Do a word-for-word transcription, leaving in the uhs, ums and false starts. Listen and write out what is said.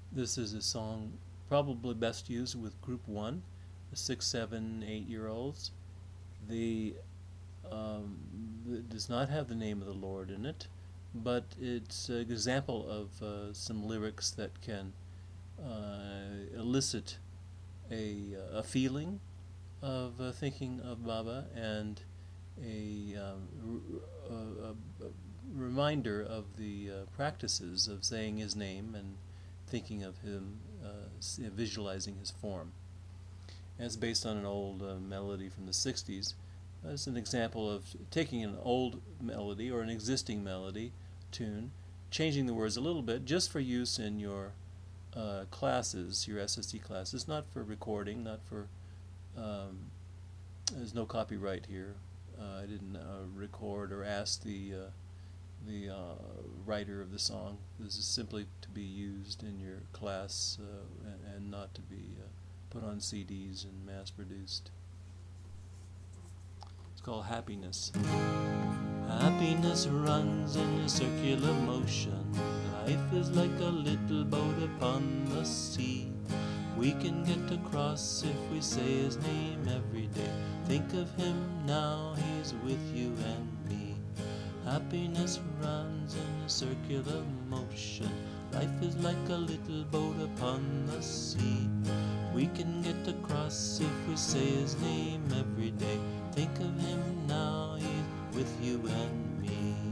This is a song probably best used with group one, the six, seven, eight year olds. The um, it does not have the name of the Lord in it, but it's an example of uh, some lyrics that can uh, elicit a, a feeling of uh, thinking of Baba and a, um, r- a, a, a reminder of the uh, practices of saying his name and thinking of him, uh, visualizing his form. And it's based on an old uh, melody from the sixties. As an example of taking an old melody or an existing melody tune, changing the words a little bit just for use in your uh, classes, your S S D classes, not for recording, not for, um, there's no copyright here. Uh, I didn't uh, record or ask the uh, the uh, writer of the song. This is simply to be used in your class uh, and, and not to be uh, put on C Ds and mass produced. It's called Happiness. Happiness runs in a circular motion. Life is like a little boat upon the sea. We can get across if we say his name every day. Think of him now, he's with you and me. Happiness runs in a circular motion. Life is like a little boat upon the sea. We can get across if we say his name every day. Think of him now, he's with you and me.